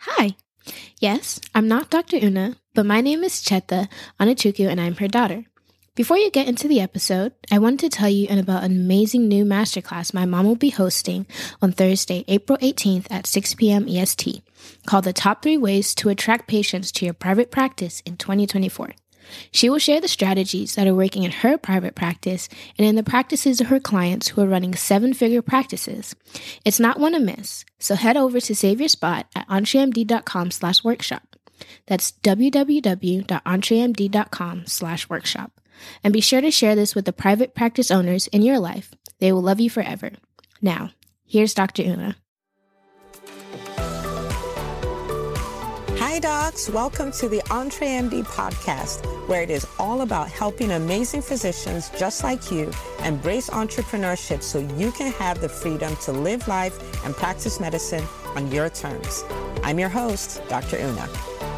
Hi. Yes, I'm not Dr. Una, but my name is Cheta Anachuku and I'm her daughter. Before you get into the episode, I wanted to tell you about an amazing new masterclass my mom will be hosting on Thursday, April 18th at 6 p.m. EST, called The Top 3 Ways to Attract Patients to Your Private Practice in 2024. She will share the strategies that are working in her private practice and in the practices of her clients who are running 7-figure practices. It's not one to miss, so head over to save your spot at entremd.com/workshop. That's www.entremd.com/workshop. And be sure to share this with the private practice owners in your life. They will love you forever. Now, here's Dr. Una. Hi, docs. Welcome to the EntreMD podcast, where it is all about helping amazing physicians just like you embrace entrepreneurship so you can have the freedom to live life and practice medicine on your terms. I'm your host, Dr. Una.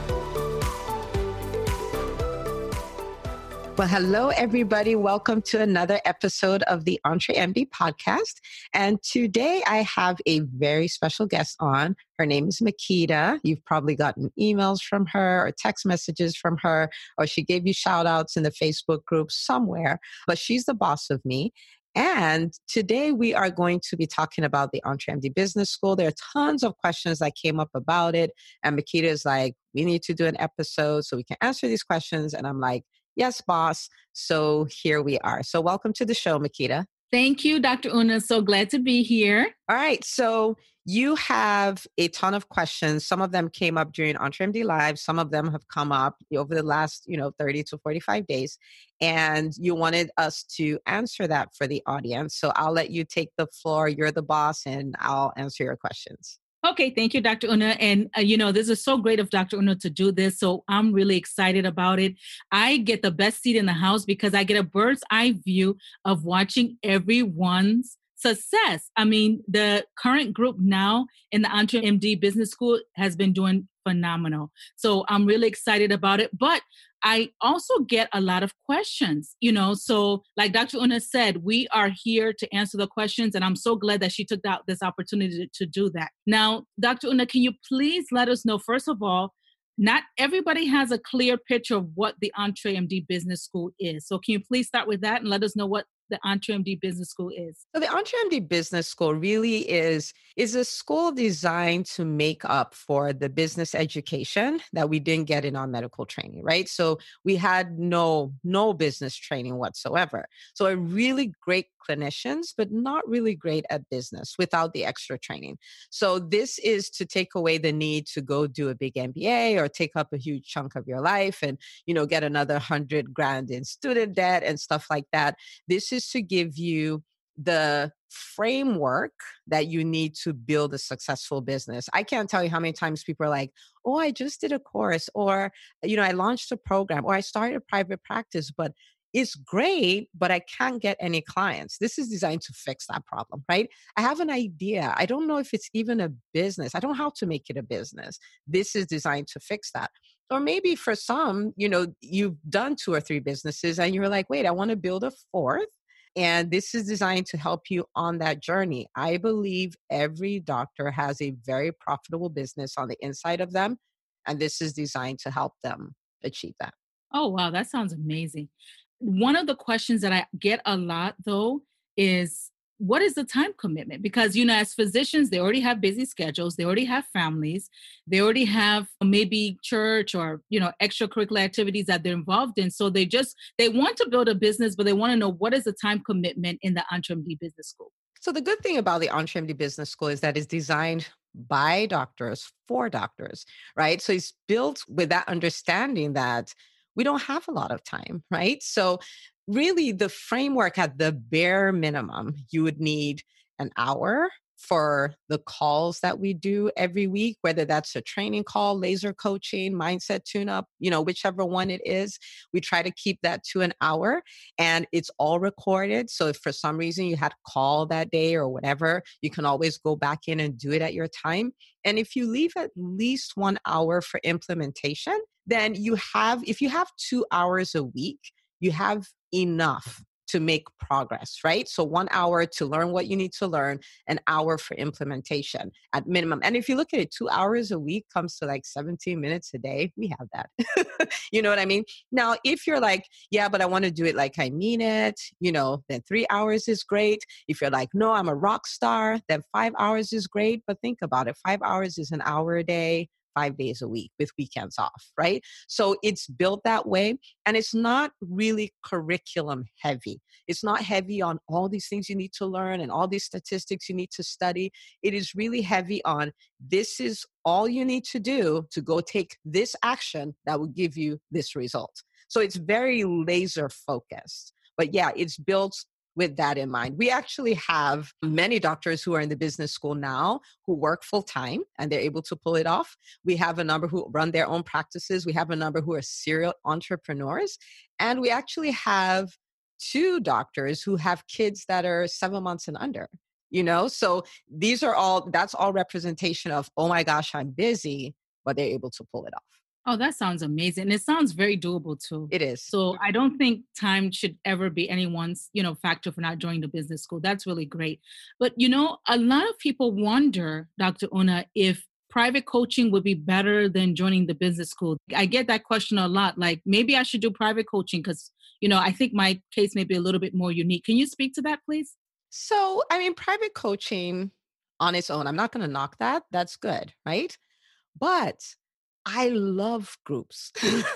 Well, hello, everybody. Welcome to another episode of the EntreMD podcast. And today I have a very special guest on. Her name is Makeda. You've probably gotten emails from her or text messages from her, or she gave you shout outs in the Facebook group somewhere, but she's the boss of me. And today we are going to be talking about the EntreMD Business School. There are tons of questions that came up about it. And Makeda is like, we need to do an episode so we can answer these questions. And I'm like, yes, boss. So here we are. So welcome to the show, Makeda. Thank you, Dr. Una. So glad to be here. All right. So you have a ton of questions. Some of them came up during EntreMD Live. Some of them have come up over the last, 30 to 45 days. And you wanted us to answer that for the audience. So I'll let you take the floor. You're the boss and I'll answer your questions. Okay, thank you, Dr. Una. And, this is so great of Dr. Una to do this. So I'm really excited about it. I get the best seat in the house because I get a bird's eye view of watching everyone's success. I mean, the current group now in the EntreMD Business School has been doing phenomenal. So I'm really excited about it. But I also get a lot of questions, so like Dr. Una said, we are here to answer the questions, and I'm so glad that she took out this opportunity to do that. Now, Dr. Una, can you please let us know, first of all, not everybody has a clear picture of what the EntreMD Business School is. So can you please start with that and let us know what the EntreMD Business School is? So the EntreMD Business School really is a school designed to make up for the business education that we didn't get in our medical training, right? So we had no business training whatsoever. So a really great clinicians, but not really great at business without the extra training. So this is to take away the need to go do a big MBA or take up a huge chunk of your life and, get another 100 grand in student debt and stuff like that. This is to give you the framework that you need to build a successful business. I can't tell you how many times people are like, oh, I just did a course, or, I launched a program, or I started a private practice, but it's great, but I can't get any clients. This is designed to fix that problem, right? I have an idea. I don't know if it's even a business. I don't know how to make it a business. This is designed to fix that. Or maybe for some, you've done 2 or 3 businesses and you're like, wait, I want to build a 4th. And this is designed to help you on that journey. I believe every doctor has a very profitable business on the inside of them. And this is designed to help them achieve that. Oh, wow. That sounds amazing. One of the questions that I get a lot, though, is what is the time commitment? Because, as physicians, they already have busy schedules. They already have families. They already have maybe church or, extracurricular activities that they're involved in. So they want to build a business, but they want to know what is the time commitment in the EntreMD Business School. So the good thing about the EntreMD Business School is that it's designed by doctors for doctors, right? So it's built with that understanding that we don't have a lot of time, right? So really the framework at the bare minimum, you would need an hour for the calls that we do every week, whether that's a training call, laser coaching, mindset tune-up, whichever one it is. We try to keep that to an hour and it's all recorded. So if for some reason you had a call that day or whatever, you can always go back in and do it at your time. And if you leave at least 1 hour for implementation, then if you have 2 hours a week, you have enough to make progress, right? So 1 hour to learn what you need to learn, an hour for implementation at minimum. And if you look at it, 2 hours a week comes to like 17 minutes a day. We have that. You know what I mean? Now, if you're like, yeah, but I want to do it like I mean it, then 3 hours is great. If you're like, no, I'm a rock star, then 5 hours is great. But think about it. 5 hours is an hour a day, 5 days a week with weekends off, right? So it's built that way. And it's not really curriculum heavy. It's not heavy on all these things you need to learn and all these statistics you need to study. It is really heavy on this is all you need to do to go take this action that will give you this result. So it's very laser focused. But yeah, it's built with that in mind. We actually have many doctors who are in the business school now who work full time and they're able to pull it off. We have a number who run their own practices. We have a number who are serial entrepreneurs. And we actually have 2 doctors who have kids that are 7 months and under. So that's all representation of, oh my gosh, I'm busy, but they're able to pull it off. Oh, that sounds amazing. And it sounds very doable too. It is. So I don't think time should ever be anyone's, factor for not joining the business school. That's really great. But, a lot of people wonder, Dr. Una, if private coaching would be better than joining the business school. I get that question a lot. Like, maybe I should do private coaching because, I think my case may be a little bit more unique. Can you speak to that, please? So, private coaching on its own, I'm not going to knock that. That's good, right? But I love groups,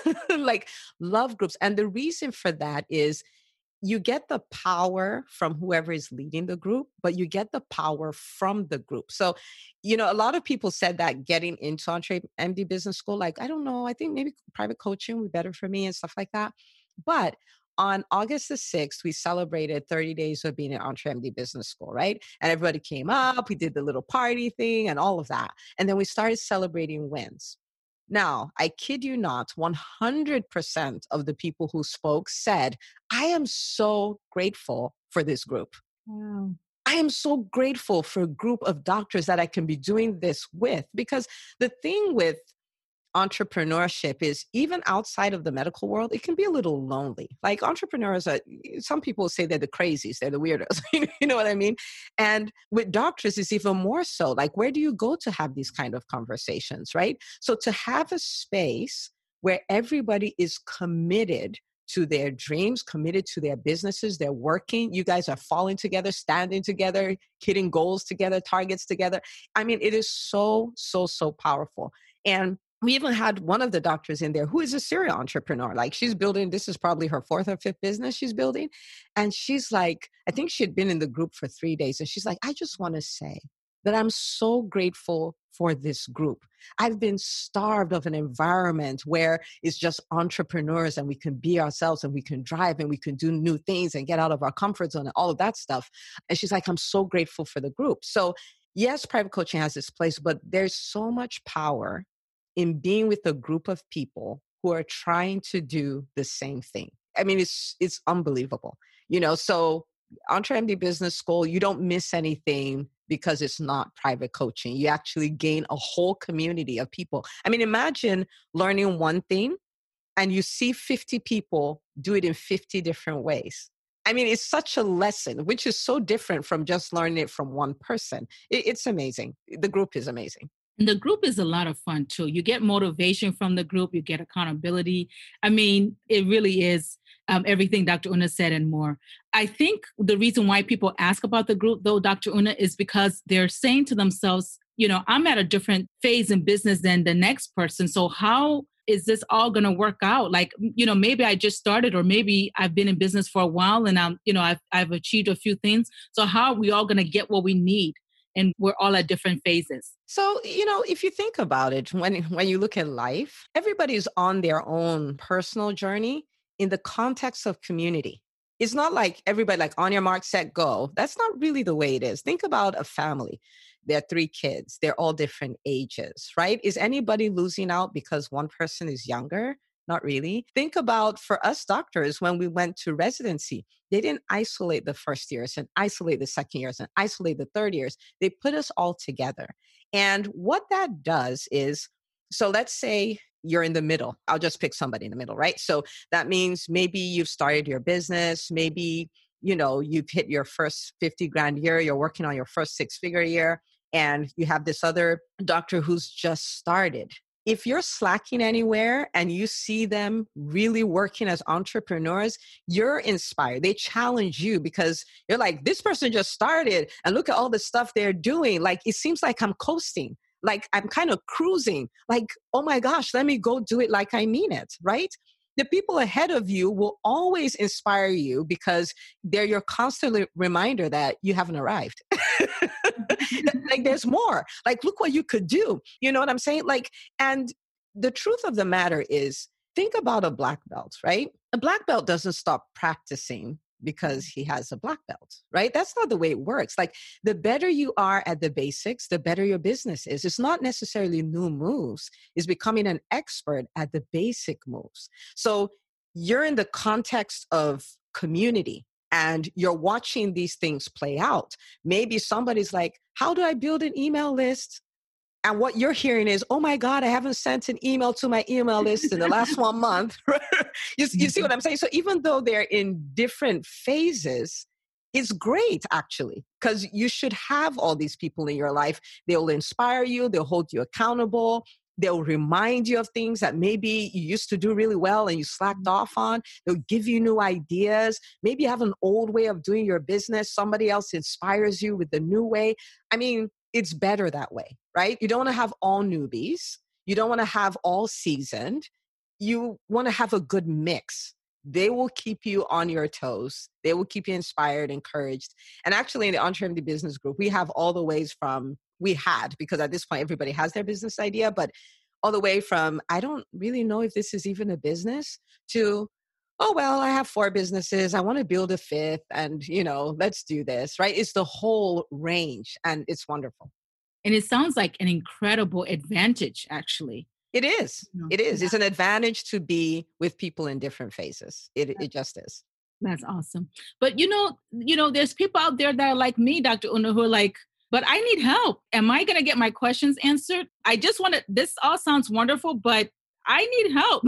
love groups. And the reason for that is you get the power from whoever is leading the group, but you get the power from the group. So, a lot of people said that getting into EntreMD Business School, like, I don't know, I think maybe private coaching would be better for me and stuff like that. But on August the 6th, we celebrated 30 days of being at EntreMD Business School, right? And everybody came up, we did the little party thing and all of that. And then we started celebrating wins. Now, I kid you not, 100% of the people who spoke said, I am so grateful for this group. Wow. I am so grateful for a group of doctors that I can be doing this with. Because the thing with entrepreneurship is even outside of the medical world, it can be a little lonely. Like entrepreneurs some people say they're the crazies, they're the weirdos, you know what I mean? And with doctors, it's even more so. Like, where do you go to have these kind of conversations, right? So to have a space where everybody is committed to their dreams, committed to their businesses, they're working, you guys are falling together, standing together, hitting goals together, targets together. It is so, so, so powerful. And we even had one of the doctors in there who is a serial entrepreneur. Like, she's building, this is probably her 4th or 5th business she's building. And she's like, I think she had been in the group for 3 days. And she's like, I just want to say that I'm so grateful for this group. I've been starved of an environment where it's just entrepreneurs and we can be ourselves and we can drive and we can do new things and get out of our comfort zone and all of that stuff. And she's like, I'm so grateful for the group. So yes, private coaching has its place, but there's so much power in being with a group of people who are trying to do the same thing. It's unbelievable. So EntreMD Business School, you don't miss anything because it's not private coaching. You actually gain a whole community of people. Imagine learning one thing and you see 50 people do it in 50 different ways. It's such a lesson, which is so different from just learning it from one person. It's amazing. The group is amazing. And the group is a lot of fun too. You get motivation from the group, you get accountability. It really is everything Dr. Una said and more. I think the reason why people ask about the group, though, Dr. Una, is because they're saying to themselves, I'm at a different phase in business than the next person. So how is this all going to work out? Like, maybe I just started, or maybe I've been in business for a while and I've achieved a few things. So how are we all going to get what we need? And we're all at different phases. So, if you think about it, when you look at life, everybody's on their own personal journey in the context of community. It's not like everybody like on your mark, set, go. That's not really the way it is. Think about a family. There are 3 kids. They're all different ages, right? Is anybody losing out because one person is younger? Not really. Think about for us doctors, when we went to residency, they didn't isolate the first years and isolate the second years and isolate the third years. They put us all together. And what that does is, so let's say you're in the middle. I'll just pick somebody in the middle, right? So that means maybe you've started your business, maybe, you've hit your first 50 grand year, you're working on your first 6-figure year, and you have this other doctor who's just started. If you're slacking anywhere and you see them really working as entrepreneurs, you're inspired. They challenge you because you're like, this person just started and look at all the stuff they're doing. Like, it seems like I'm coasting, like I'm kind of cruising, like, oh my gosh, let me go do it like I mean it, right? The people ahead of you will always inspire you because they're your constant reminder that you haven't arrived. Like, there's more. Like, look what you could do. You know what I'm saying? Like, and the truth of the matter is, think about a black belt, right? A black belt doesn't stop practicing because he has a black belt, right? That's not the way it works. Like, the better you are at the basics, the better your business is. It's not necessarily new moves. It's becoming an expert at the basic moves. So you're in the context of community and you're watching these things play out. Maybe somebody's like, how do I build an email list? And what you're hearing is, oh my God, I haven't sent an email to my email list in the last 1 month. You see what I'm saying? So even though they're in different phases, it's great actually, because you should have all these people in your life. They'll inspire you. They'll hold you accountable. They'll remind you of things that maybe you used to do really well and you slacked off on. They'll give you new ideas. Maybe you have an old way of doing your business. Somebody else inspires you with the new way. I mean, it's better that way, right? You don't want to have all newbies. You don't want to have all seasoned. You want to have a good mix. They will keep you on your toes. They will keep you inspired, encouraged. And actually in the EntreMD Business Group, we have all the ways from, because at this point, everybody has their business idea, but all the way from, I don't really know if this is even a business, to, oh, well, I have 4 businesses. I want to build a 5th and, let's do this, right? It's the whole range and it's wonderful. And it sounds like an incredible advantage, actually. It is. It is. It's an advantage to be with people in different phases. It just is. That's awesome. But, there's people out there that are like me, Dr. Una, who are like, but I need help. Am I going to get my questions answered? I just want to, this all sounds wonderful, but I need help.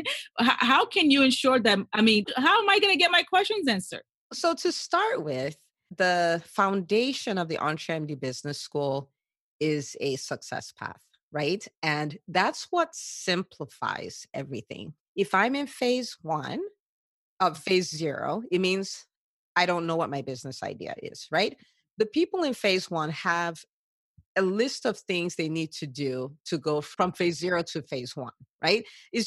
How can you ensure that, how am I going to get my questions answered? So to start with, the foundation of the EntreMD Business School is a success path, right? And that's what simplifies everything. If I'm in phase 1 of phase 0, it means I don't know what my business idea is, right? The people in phase 1 have a list of things they need to do to go from phase 0 to phase 1, right?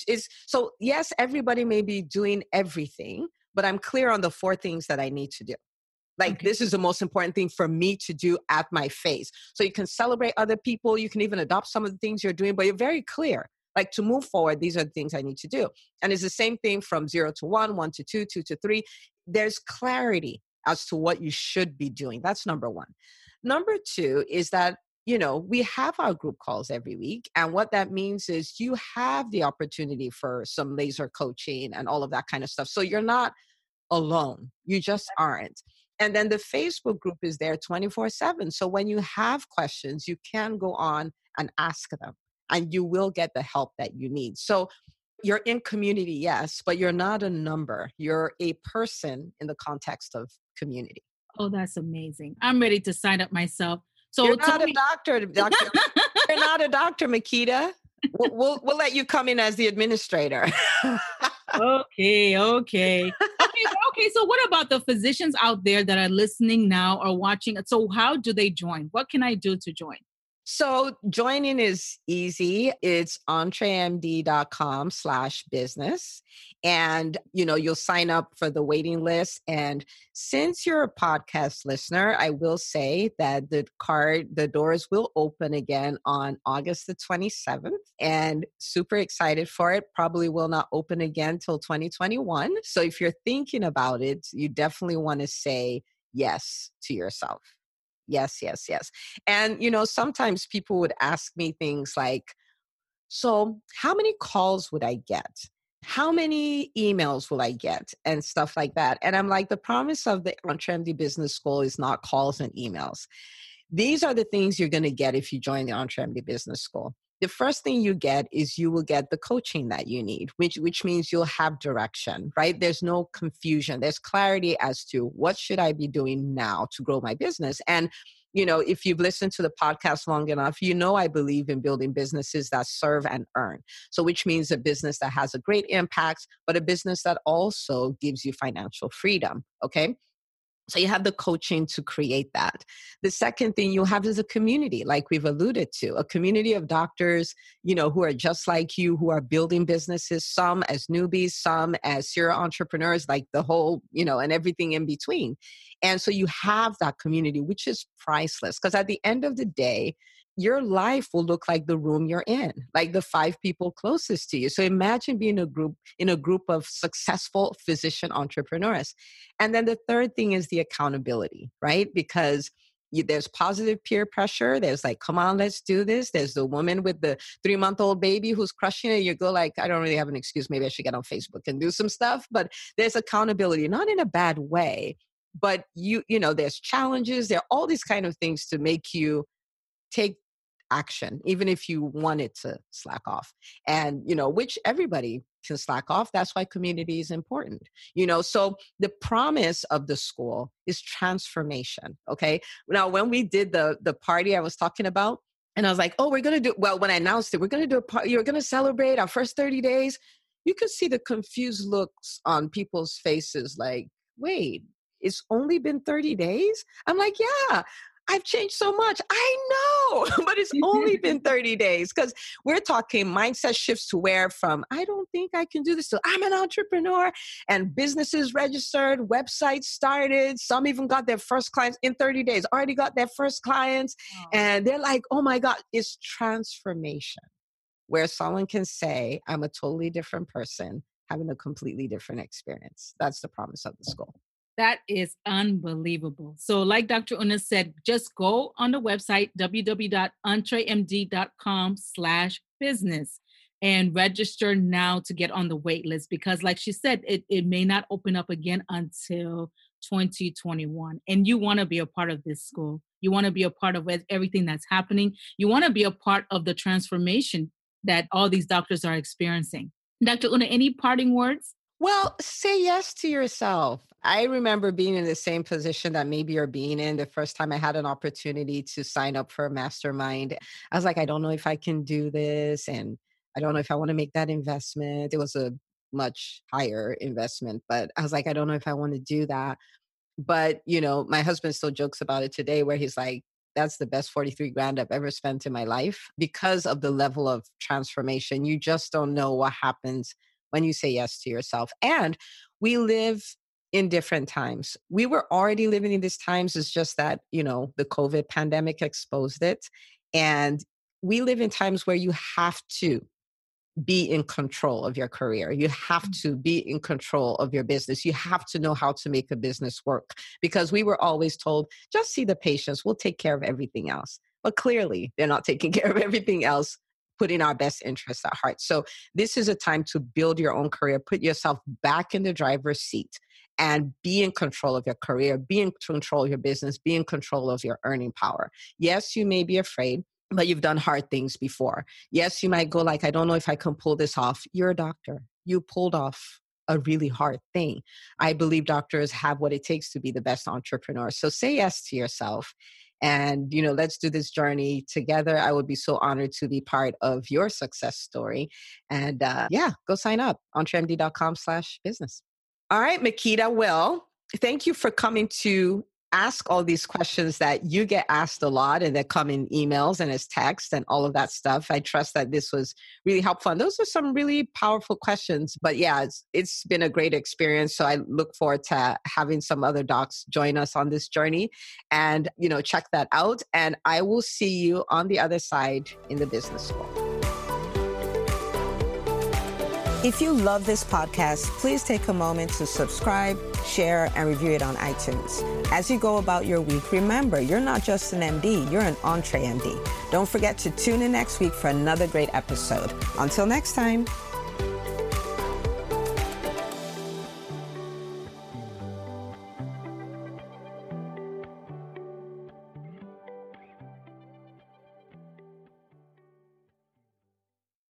So yes, everybody may be doing everything, but I'm clear on the 4 things that I need to do. Like, okay, this is the most important thing for me to do at my phase. So you can celebrate other people. You can even adopt some of the things you're doing, but you're very clear. Like, to move forward, these are the things I need to do. And it's the same thing from 0 to 1, 1 to 2, 2 to 3. There's clarity as to what you should be doing. That's number 1. Number 2 is that, we have our group calls every week. And what that means is you have the opportunity for some laser coaching and all of that kind of stuff. So you're not alone. You just aren't. And then the Facebook group is there 24/7. So when you have questions, you can go on and ask them and you will get the help that you need. So you're in community, yes, but you're not a number. You're a person in the context of community. Oh, that's amazing. I'm ready to sign up myself. So you're not a doctor. You're not a doctor, Makita. We'll let you come in as the administrator. Okay. So what about the physicians out there that are listening now or watching? So how do they join? What can I do to join? So joining is easy. It's entremd.com/business. And, you'll sign up for the waiting list. And since you're a podcast listener, I will say that the doors will open again on August the 27th, and super excited for it. Probably will not open again till 2021. So if you're thinking about it, you definitely want to say yes to yourself. Yes. And, sometimes people would ask me things like, so how many calls would I get? How many emails will I get? And stuff like that. And I'm like, the promise of the EntreMD Business School is not calls and emails. These are the things you're going to get if you join the EntreMD Business School. the first thing you get is you will get the coaching that you need, which means you'll have direction, right? There's no confusion. There's clarity as to what should I be doing now to grow my business. And if you've listened to the podcast long enough, I believe in building businesses that serve and earn. So which means a business that has a great impact, but a business that also gives you financial freedom. Okay. So you have the coaching to create that. The second thing you have is a community, like we've alluded to, a community of doctors, who are just like you, who are building businesses, some as newbies, some as serial entrepreneurs, like the whole, and everything in between. And so you have that community, which is priceless, because at the end of the day, your life will look like the room you're in, like the 5 people closest to you. So imagine being in a group of successful physician entrepreneurs. And then the third thing is the accountability, right? Because there's positive peer pressure. There's like, come on, let's do this. There's the woman with the 3-month-old baby who's crushing it. You go like, I don't really have an excuse. Maybe I should get on Facebook and do some stuff. But there's accountability, not in a bad way, but there's challenges. There are all these kind of things to make you take action, even if you wanted to slack off. And, which everybody can slack off. That's why community is important. So the promise of the school is transformation. Okay. Now, when we did the party I was talking about, and I was like, we're going to do, when I announced it, we're going to do a party, you're going to celebrate our first 30 days. You could see the confused looks on people's faces like, wait, it's only been 30 days? I'm like, yeah. I've changed so much. I know, but it's only been 30 days because we're talking mindset shifts to where from, I don't think I can do this, to I'm an entrepreneur, and businesses registered, websites started. Some even got their first clients in 30 days, already got their first clients. Oh. And they're like, oh my God, it's transformation where someone can say, I'm a totally different person, having a completely different experience. That's the promise of the school. That is unbelievable. So like Dr. Una said, just go on the website, www.entremd.com/business and register now to get on the wait list, because like she said, it may not open up again until 2021. And you want to be a part of this school. You want to be a part of everything that's happening. You want to be a part of the transformation that all these doctors are experiencing. Dr. Una, any parting words? Well, say yes to yourself. I remember being in the same position that maybe you're being in the first time I had an opportunity to sign up for a mastermind. I was like, I don't know if I can do this. And I don't know if I want to make that investment. It was a much higher investment, but I was like, I don't know if I want to do that. But, my husband still jokes about it today where he's like, that's the best 43 grand I've ever spent in my life because of the level of transformation. You just don't know what happens when you say yes to yourself. And we live in different times. We were already living in these times. It's just that, the COVID pandemic exposed it. And we live in times where you have to be in control of your career. You have to be in control of your business. You have to know how to make a business work, because we were always told, just see the patients, we'll take care of everything else. But clearly they're not taking care of everything else, putting our best interests at heart. So this is a time to build your own career, put yourself back in the driver's seat and be in control of your career, be in control of your business, be in control of your earning power. Yes, you may be afraid, but you've done hard things before. Yes, you might go like, I don't know if I can pull this off. You're a doctor. You pulled off a really hard thing. I believe doctors have what it takes to be the best entrepreneur. So say yes to yourself. And, let's do this journey together. I would be so honored to be part of your success story. And go sign up, entremd.com/business. All right, Makeda. Well, thank you for coming to ask all these questions that you get asked a lot and that come in emails and as text and all of that stuff. I trust that this was really helpful. And those are some really powerful questions. But yeah, it's been a great experience. So I look forward to having some other docs join us on this journey and, check that out. And I will see you on the other side in the business school. If you love this podcast, please take a moment to subscribe, share, and review it on iTunes. As you go about your week, remember, you're not just an MD, you're an EntreMD. Don't forget to tune in next week for another great episode. Until next time.